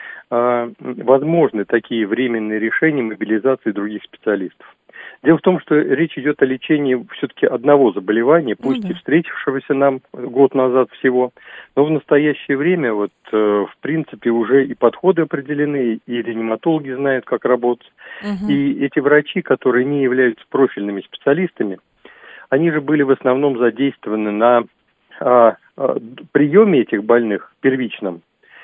а, возможны такие временные решения мобилизации других специалистов. Дело в том, что речь идет о лечении все-таки одного заболевания, пусть ну, да. и встретившегося нам год назад всего, но в настоящее время вот э, в принципе уже и подходы определены, и реаниматологи знают, как работать, угу. и эти врачи, которые не являются профильными специалистами, они же были в основном задействованы на а, а, приеме этих больных первичном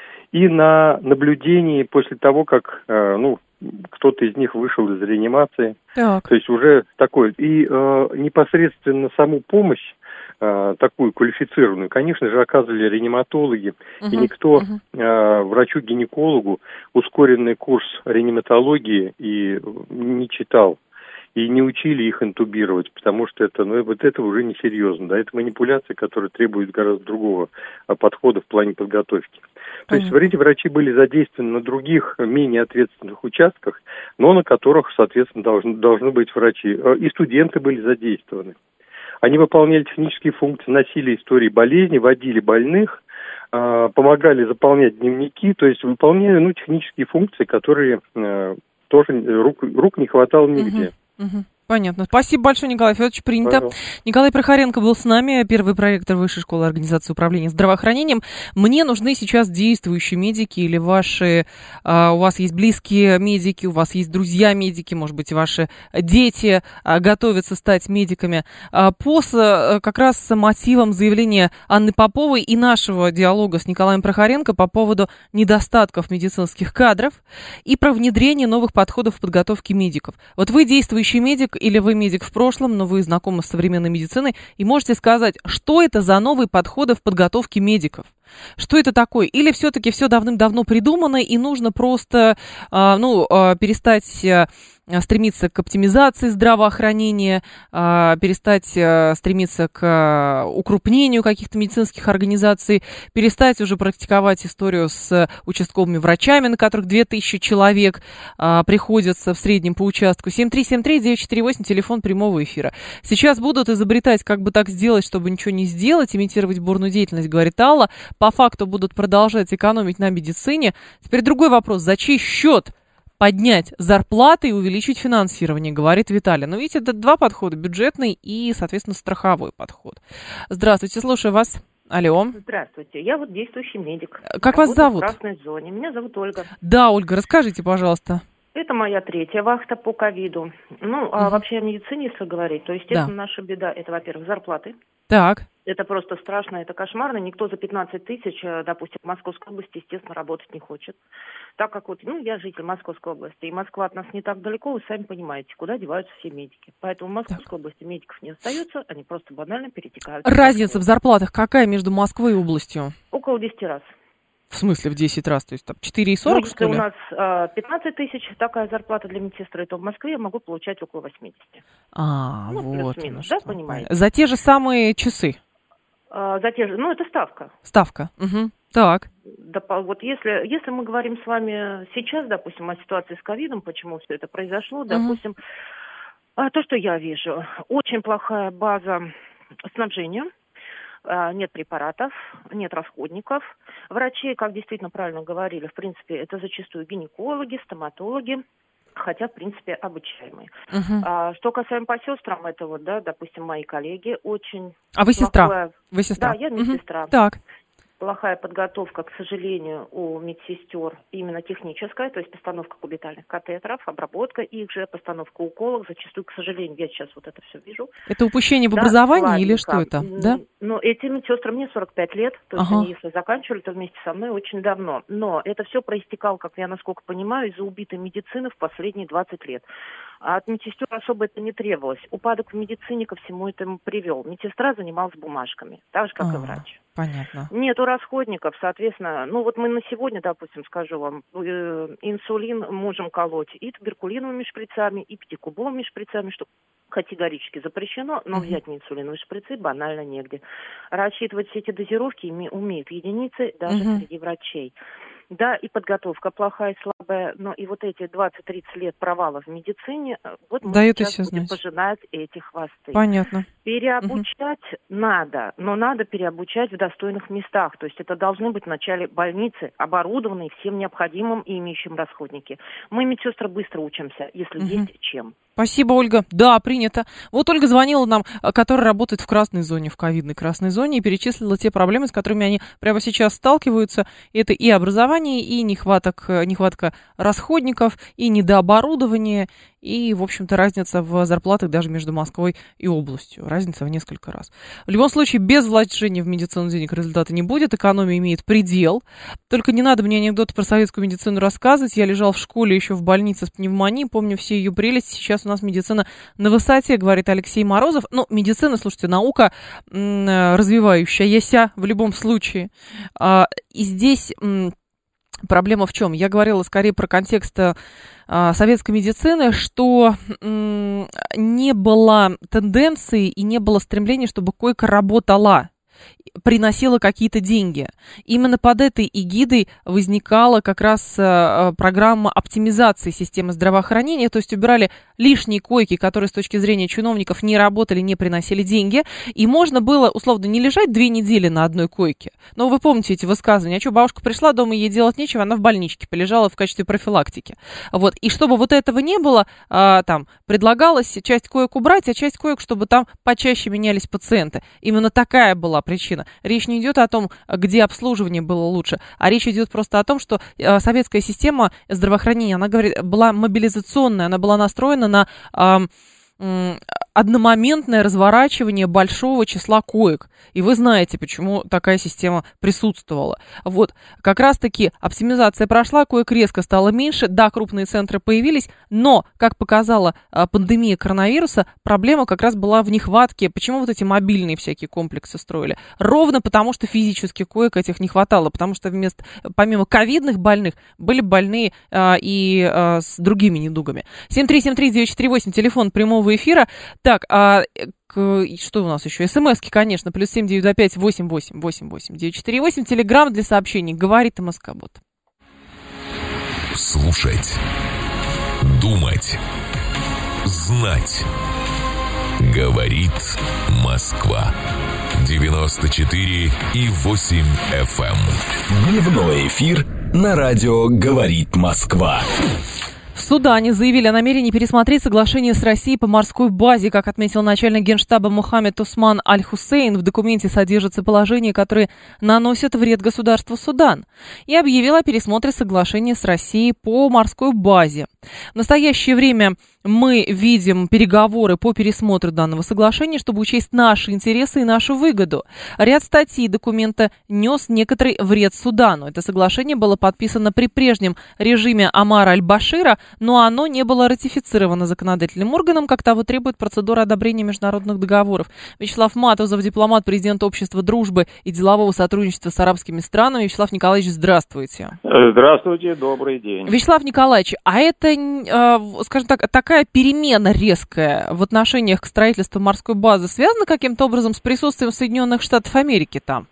и на наблюдении после того, как а, ну, кто-то из них вышел из реанимации. Так. То есть уже такой. И э, непосредственно саму помощь, э, такую квалифицированную, конечно же, оказывали реаниматологи. Uh-huh. И никто uh-huh. э, врачу-гинекологу ускоренный курс реаниматологии и не читал. И не учили их интубировать, потому что это, ну, вот это уже несерьезно. Да? Это манипуляция, которая требует гораздо другого подхода в плане подготовки. То есть, эти врачи были задействованы на других, менее ответственных участках, но на которых, соответственно, должны, должны быть врачи. И студенты были задействованы. Они выполняли технические функции, носили истории болезни, водили больных, помогали заполнять дневники, то есть выполняли ну, технические функции, которые тоже рук, рук не хватало нигде. Угу. Понятно. Спасибо большое, Николай Федорович, принято. Пожалуйста. Николай Прохоренко был с нами, первый проректор Высшей школы организации управления здравоохранением. Мне нужны сейчас действующие медики или ваши, а, у вас есть близкие медики, у вас есть друзья-медики, может быть, ваши дети а, готовятся стать медиками. А, по а, как раз мотивам заявления Анны Поповой и нашего диалога с Николаем Прохоренко по поводу недостатков медицинских кадров и про внедрение новых подходов в подготовке медиков. Вот вы действующий медик, или вы медик в прошлом, но вы знакомы с современной медициной, и можете сказать, что это за новые подходы в подготовке медиков? Что это такое? Или все-таки все давным-давно придумано, и нужно просто а, ну, а, перестать а, стремиться к оптимизации здравоохранения, а, перестать а, стремиться к а, укрупнению каких-то медицинских организаций, перестать уже практиковать историю с участковыми врачами, на которых две тысячи человек а, приходится в среднем по участку. семь три семь три девять четыре восемь, телефон прямого эфира. Сейчас будут изобретать, как бы так сделать, чтобы ничего не сделать, имитировать бурную деятельность, говорит Алла. По факту будут продолжать экономить на медицине. Теперь другой вопрос. За чей счет поднять зарплаты и увеличить финансирование, говорит Виталий. Но видите, это два подхода. Бюджетный и, соответственно, страховой подход. Здравствуйте, слушаю вас. Алло. Здравствуйте, я вот действующий медик. Как вас зовут? В красной зоне. Меня зовут Ольга. Да, Ольга, расскажите, пожалуйста. Это моя третья вахта по ковиду. Ну, а угу. вообще о медицине, если говорить, то, естественно, да. наша беда, это, во-первых, зарплаты. Так. Это просто страшно, это кошмарно. Никто за пятнадцать тысяч, допустим, в Московской области, естественно, работать не хочет. Так как вот, ну, я житель Московской области, и Москва от нас не так далеко, вы сами понимаете, куда деваются все медики. Поэтому в Московской так. области медиков не остается, они просто банально перетекают. Разница в, в зарплатах какая между Москвой и областью? Около десяти раз. В смысле в десять раз? То есть там четыре сорок, ну, что ли? Если у нас э, пятнадцать тысяч такая зарплата для медсестры, то в Москве я могу получать около восьмидесяти. А, ну, вот. Плюс-минус, да, понимаете? За те же самые часы? А, за те же, ну, это ставка. Ставка, угу. Так. Да, вот если, если мы говорим с вами сейчас, допустим, о ситуации с ковидом, почему все это произошло, угу. допустим, а, то, что я вижу, очень плохая база снабжения. Нет препаратов, нет расходников. Врачи, как действительно правильно говорили, в принципе, это зачастую гинекологи, стоматологи, хотя, в принципе, обучаемые. Uh-huh. А, что касаемо по сестрам, это вот, да, допустим, мои коллеги очень... А вы сестра? Плохое... Вы сестра? Да, я медсестра. Uh-huh. Так. Плохая подготовка, к сожалению, у медсестер именно техническая, то есть постановка кубитальных катетеров, обработка их же, постановка уколов. Зачастую, к сожалению, я сейчас вот это все вижу. Это упущение в да, образовании слабенько. Или что это? Да? Ну, эти медсестры, мне сорок пять лет, то есть ага. они, если заканчивали, то вместе со мной очень давно. Но это все проистекало, как я насколько понимаю, из-за убитой медицины в последние двадцать лет. А от медсестер особо это не требовалось. Упадок в медицине ко всему этому привел. Медсестра занималась бумажками, так же, как а, и врач. Понятно. Нету расходников, соответственно, ну вот мы на сегодня, допустим, скажу вам, э, инсулин можем колоть и туберкулиновыми шприцами, и пятикубовыми шприцами, что категорически запрещено, но uh-huh. взять неинсулиновые шприцы банально негде. Рассчитывать все эти дозировки умеют единицы даже uh-huh. среди врачей. Да, и подготовка плохая, слабая, но и вот эти двадцать-тридцать лет провала в медицине, вот мы Дают сейчас будем знать. пожинать эти хвосты. Понятно. Переобучать угу. надо, но надо переобучать в достойных местах. То есть это должны быть вначале больницы, оборудованные всем необходимым и имеющим расходники. Мы, медсестры, быстро учимся, если угу. есть чем. Спасибо, Ольга. Да, принято. Вот Ольга звонила нам, которая работает в красной зоне, в ковидной красной зоне, и перечислила те проблемы, с которыми они прямо сейчас сталкиваются. Это и образование, и нехваток, нехватка расходников, и недооборудование, и, в общем-то, разница в зарплатах даже между Москвой и областью. Разница в несколько раз. В любом случае, без вложения в медицину денег результата не будет. Экономия имеет предел. Только не надо мне анекдоты про советскую медицину рассказывать. Я лежал в школе еще в больнице с пневмонией. Помню все ее прелести. Сейчас у нас медицина на высоте, говорит Алексей Морозов. Ну, медицина, слушайте, наука м- развивающаяся в любом случае. А, и здесь... М- Проблема в чем? Я говорила скорее про контекст э, советской медицины, что м, не было тенденции и не было стремления, чтобы койка работала, приносила какие-то деньги. Именно под этой эгидой возникала как раз э, программа оптимизации системы здравоохранения, то есть убирали лишние койки, которые с точки зрения чиновников не работали, не приносили деньги, и можно было, условно, не лежать две недели на одной койке. Но вы помните эти высказывания, а что, бабушка пришла дома, ей делать нечего, она в больничке полежала в качестве профилактики. Вот. И чтобы вот этого не было, э, там, предлагалось часть коек убрать, а часть коек, чтобы там почаще менялись пациенты. Именно такая была причина. Речь не идет о том, где обслуживание было лучше, а речь идет просто о том, что э, советская система здравоохранения, она говорит, была мобилизационная, она была настроена на э, э, одномоментное разворачивание большого числа коек. И вы знаете, почему такая система присутствовала. Вот, как раз-таки оптимизация прошла, коек резко стало меньше, да, крупные центры появились, но, как показала а, пандемия коронавируса, проблема как раз была в нехватке. Почему вот эти мобильные всякие комплексы строили? Ровно потому, что физически коек этих не хватало, потому что вместо, помимо ковидных больных, были больные а, и а, с другими недугами. семь три семь три девять четыре восемь, телефон прямого эфира. Так, а, к, что у нас еще? СМСки, конечно, плюс семь девять два пять восемь восемь восемь восемь девять четыре восемь. Телеграм для сообщений. Говорит МСК-бот. Слушать. Думать. Знать. Говорит Москва. девяносто четыре и восемь эф эм. Дневной эфир на радио «Говорит Москва». В Судане заявили о намерении пересмотреть соглашение с Россией по морской базе. Как отметил начальник Генштаба Мухаммед Усман Аль-Хусейн, в документе содержатся положения, которые наносят вред государству Судан, и объявил о пересмотре соглашения с Россией по морской базе. В настоящее время мы видим переговоры по пересмотру данного соглашения, чтобы учесть наши интересы и нашу выгоду. Ряд статей документа нес некоторый вред Судану. Это соглашение было подписано при прежнем режиме Омара Аль-Башира, но оно не было ратифицировано законодательным органом, как того требует процедура одобрения международных договоров. Вячеслав Матузов, дипломат, президент Общества дружбы и делового сотрудничества с арабскими странами. Вячеслав Николаевич, здравствуйте. Здравствуйте, добрый день. Вячеслав Николаевич, а это, скажем так, такая перемена резкая в отношениях к строительству морской базы связана каким-то образом с присутствием Соединенных Штатов Америки там?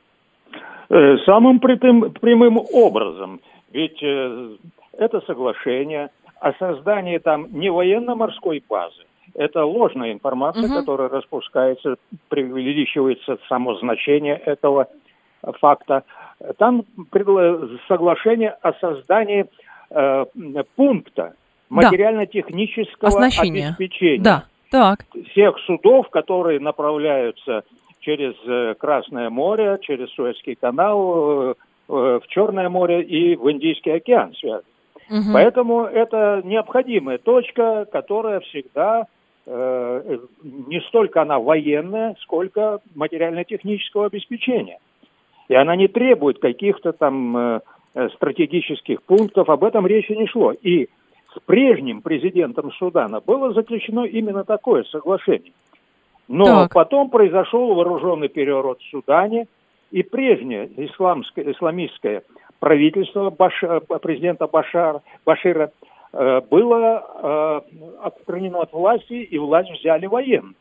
Самым прямым, прямым образом. Ведь это соглашение о создании там не военно-морской базы. Это ложная информация, угу. которая распускается, преувеличивается само значение этого факта. Там соглашение о создании э, пункта материально-технического оснащения. Обеспечения. Да. Так. Всех судов, которые направляются через Красное море, через Суэцкий канал, э, в Черное море и в Индийский океан связаны. Угу. Поэтому это необходимая точка, которая всегда э, не столько она военная, сколько материально-технического обеспечения. И она не требует каких-то там э, стратегических пунктов, об этом речи не шло. И с прежним президентом Судана было заключено именно такое соглашение. Но так. потом произошел вооруженный переворот в Судане, и прежнее исламское, исламистское правительство Башар, президента Башар, Башира э, было э, отстранено от власти, и власть взяли военные.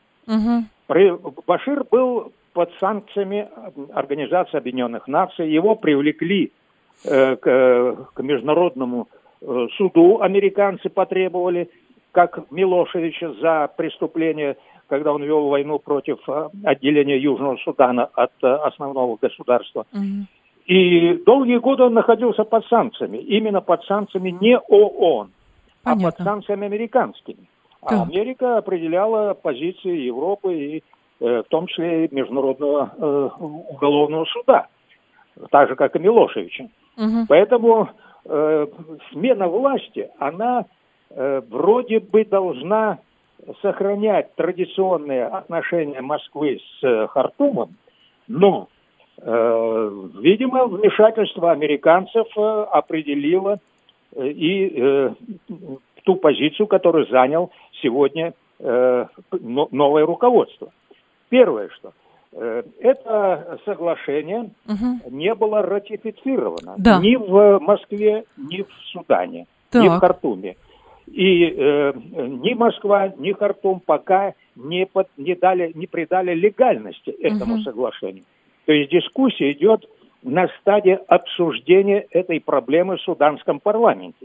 Угу. Башир был под санкциями Организации Объединенных Наций, его привлекли э, к, к международному э, суду американцы потребовали, как Милошевича за преступление, когда он вел войну против э, отделения Южного Судана от э, основного государства. Mm-hmm. И долгие годы он находился под санкциями. Именно под санкциями не ООН, Понятно. а под санкциями американскими. Да. А Америка определяла позиции Европы и э, в том числе и Международного э, уголовного суда, так же, как и Милошевича. Угу. Поэтому э, смена власти, она э, вроде бы должна сохранять традиционные отношения Москвы с э, Хартумом, но, э, видимо, вмешательство американцев э, определило э, и э, ту позицию, которую занял сегодня э, новое руководство. Первое, что э, это соглашение угу. не было ратифицировано да. ни в Москве, ни в Судане, так. ни в Хартуме. И э, ни Москва, ни Хартум пока не, под, не, дали, не придали легальности этому угу. соглашению. То есть дискуссия идет на стадии обсуждения этой проблемы в суданском парламенте.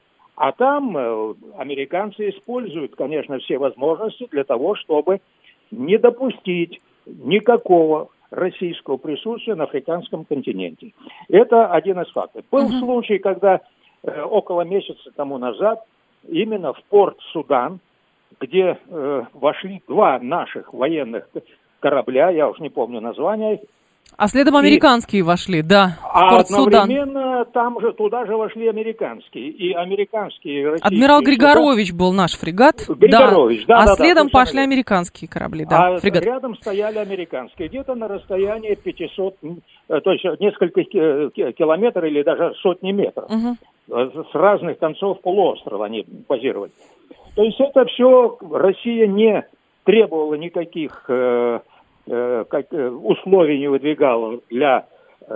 А там э, американцы используют, конечно, все возможности для того, чтобы не допустить никакого российского присутствия на африканском континенте. Это один из фактов. Был uh-huh. случай, когда э, около месяца тому назад именно в порт Судан, где э, вошли два наших военных корабля, я уж не помню названия. А следом американские и, вошли, да, в а порт Судан. Одновременно там же, туда же вошли американские. И американские, и российские. Адмирал Григорович был наш фрегат. Григорович, да, да. да. А да, следом да, пошли американские корабли, да, а фрегат. Рядом стояли американские, где-то на расстоянии пятьсот, то есть несколько километров или даже сотни метров. Угу. С разных концов полуострова они базировали. То есть это все Россия не требовала никаких э, э, как, э, условий, не выдвигала для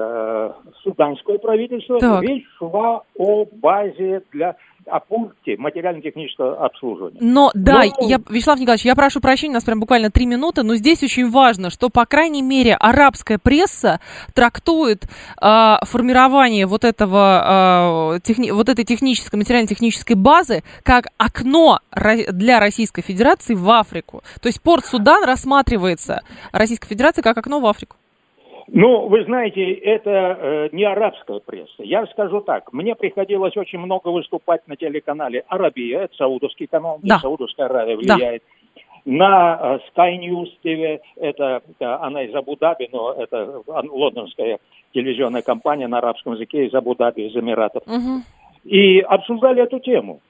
э, суданского правительства. Так. Речь шла о базе для... о пункте материально-технического обслуживания. Но, да, но... я, Вячеслав Николаевич, я прошу прощения, у нас прям буквально три минуты, но здесь очень важно, что, по крайней мере, арабская пресса трактует э, формирование вот, этого, э, техни... вот этой технической, материально-технической базы как окно для Российской Федерации в Африку. То есть порт Судан рассматривается Российской Федерацией как окно в Африку. Ну, вы знаете, это э, не арабская пресса. Я скажу так, мне приходилось очень много выступать на телеканале «Арабия», это саудовский канал, где да. Саудовская Аравия влияет. Да. На э, Sky News ти ви, это, это она из Абу-Даби, но это лондонская телевизионная компания на арабском языке из Абу-Даби, из Эмиратов. Угу. И обсуждали эту тему.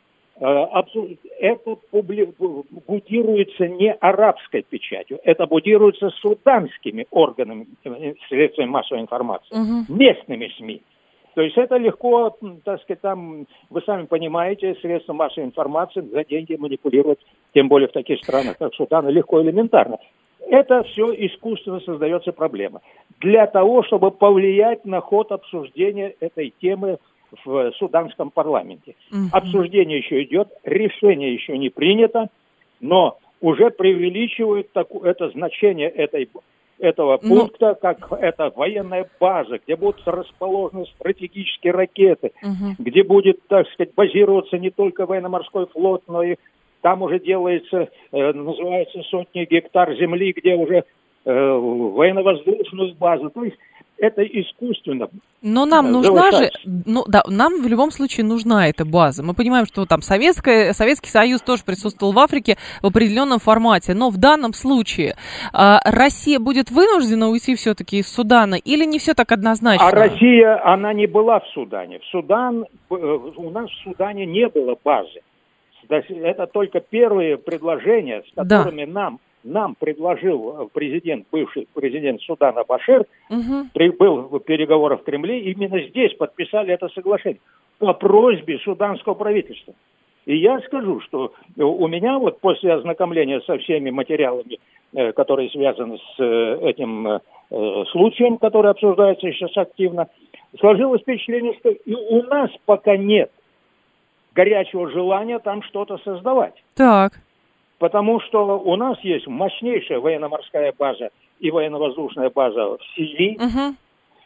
Это будируется не арабской печатью, это будируется суданскими органами средствами массовой информации, угу. местными СМИ. То есть это легко, так сказать, там, вы сами понимаете, средства массовой информации за деньги манипулировать, тем более в таких странах, как Судан, легко, элементарно. Это все искусственно создается проблема. Для того, чтобы повлиять на ход обсуждения этой темы в суданском парламенте. Uh-huh. Обсуждение еще идет, решение еще не принято, но уже преувеличивают таку, это значение этой, этого пункта, ну... как это военная база, где будут расположены стратегические ракеты, uh-huh. где будет, так сказать, базироваться не только военно-морской флот, но и там уже делается, э, называется сотни гектар земли, где уже э, военно-воздушную базу. То есть это искусственно. Но нам нужна же, ну да, нам в любом случае нужна эта база. Мы понимаем, что там Советская, Советский Союз тоже присутствовал в Африке в определенном формате, но в данном случае э, Россия будет вынуждена уйти все-таки из Судана или не все так однозначно? А Россия, она не была в Судане. В Судан, у нас в Судане не было базы. Это только первые предложения, с которыми да. нам Нам предложил президент, бывший президент Судана Башир, угу. при, был в переговорах в Кремле, именно здесь подписали это соглашение по просьбе суданского правительства. И я скажу, что у меня вот после ознакомления со всеми материалами, э, которые связаны с э, этим э, случаем, который обсуждается сейчас активно, сложилось впечатление, что и у нас пока нет горячего желания там что-то создавать. Так. Потому что у нас есть мощнейшая военно-морская база и военно-воздушная база в Сирии. Uh-huh.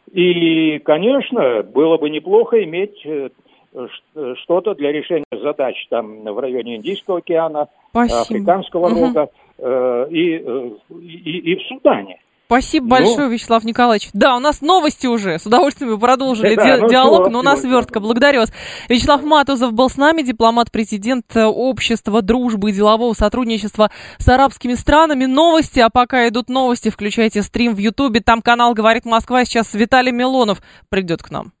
И, конечно, было бы неплохо иметь что-то для решения задач там в районе Индийского океана, Спасибо. Африканского угу. рога э, и, и, и в Судане. Спасибо большое, ну, Вячеслав Николаевич. Да, у нас новости уже. С удовольствием мы продолжили да, ди- ну, диалог, все, но у нас свертка. Благодарю вас. Вячеслав Матузов был с нами, дипломат-президент Общества дружбы и делового сотрудничества с арабскими странами. Новости, а пока идут новости, включайте стрим в Ютубе. Там канал «Говорит Москва». Сейчас Виталий Милонов придет к нам.